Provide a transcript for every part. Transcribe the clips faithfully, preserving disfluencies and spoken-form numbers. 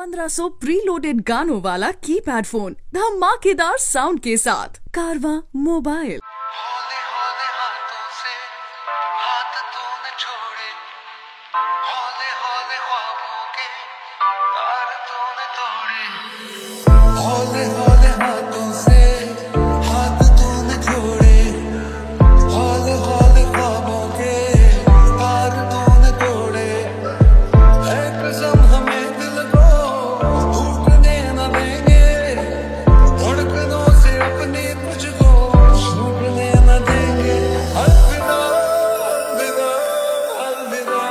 पंद्रह सौ प्री-लोडेड गानों वाला कीपैड फोन धमाकेदार साउंड के साथ कारवां मोबाइल। हौले हौले हाथों से हाथ तूने छोड़े, हौले हौले ख्वाबों के तार तूने तोड़े। हौले हौले हाथों से हाथ तूने छोड़े, हौले हौले ख्वाबों के तार तूने तोड़े। है कसम हमें दिल को टूटने न देंगे, धड़कनों से अपनी तुझको छूटने न देंगे। अलविदा अलविदा अलविदा,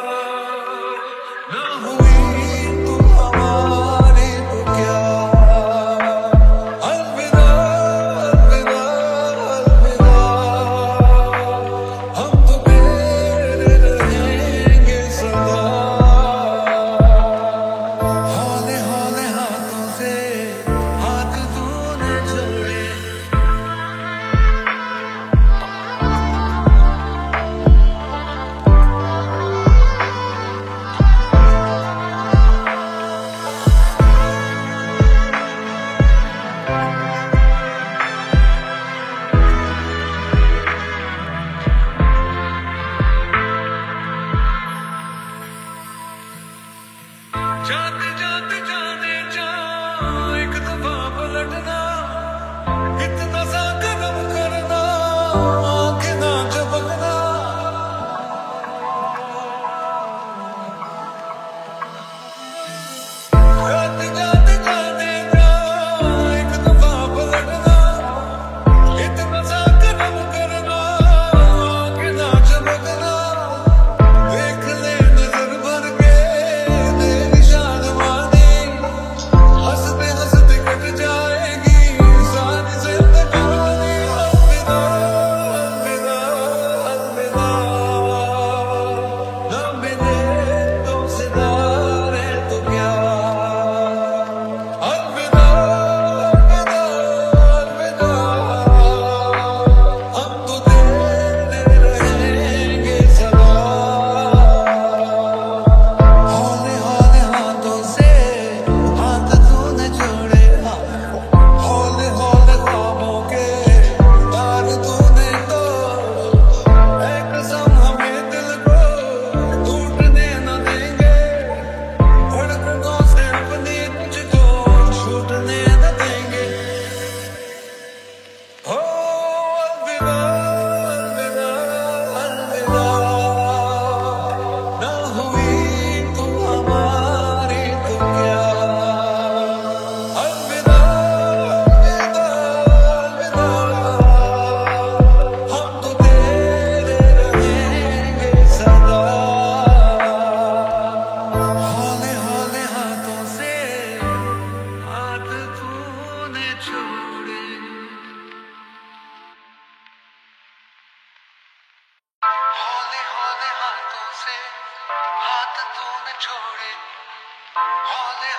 ना हुई तू हमारी तो क्या। अलविदा अलविदा अलविदा, हम तो तेरे रहेंगे सदा। हौले हौले हाथों से हाथ तूने छोड़े। जाते जाते जाने जा एक दफा पलटना, इतना सा करम करना, आंखें ना झपकना। जाते जाते जाने जा एक दफा पलटना, इतना सा करम करना, आंखें ना झपकना। देख ले नजर भर के तेरी शान वानी, हंसते हंसते कट जाएगी सारी जिंदगानी। अलविदा अलविदा अलविदा, ना मिले तुमसे दारे तो क्या। अलविदा अलविदा अलविदा, हम तो तेरे रहेंगे सदा। हौले हौले हाथों से हाथ तूने जोड़े, हौले हौले ख्वाबों के तार तूने तोड़े। है कसम हमें दिल को टूटने न देंगे, धड़कनों से अपनी तुझको छूटने न देंगे। हो अलविदा अलविदा अलविदा, ना हुई तू हमारी तो क्या। अलविदा अलविदा अलविदा, हम तो तेरे रहेंगे सदा। हौले हौले हाथों से हाथ तूने छोड़े। हौले हौले हाथों से हाथ तूने छोड़े, हौले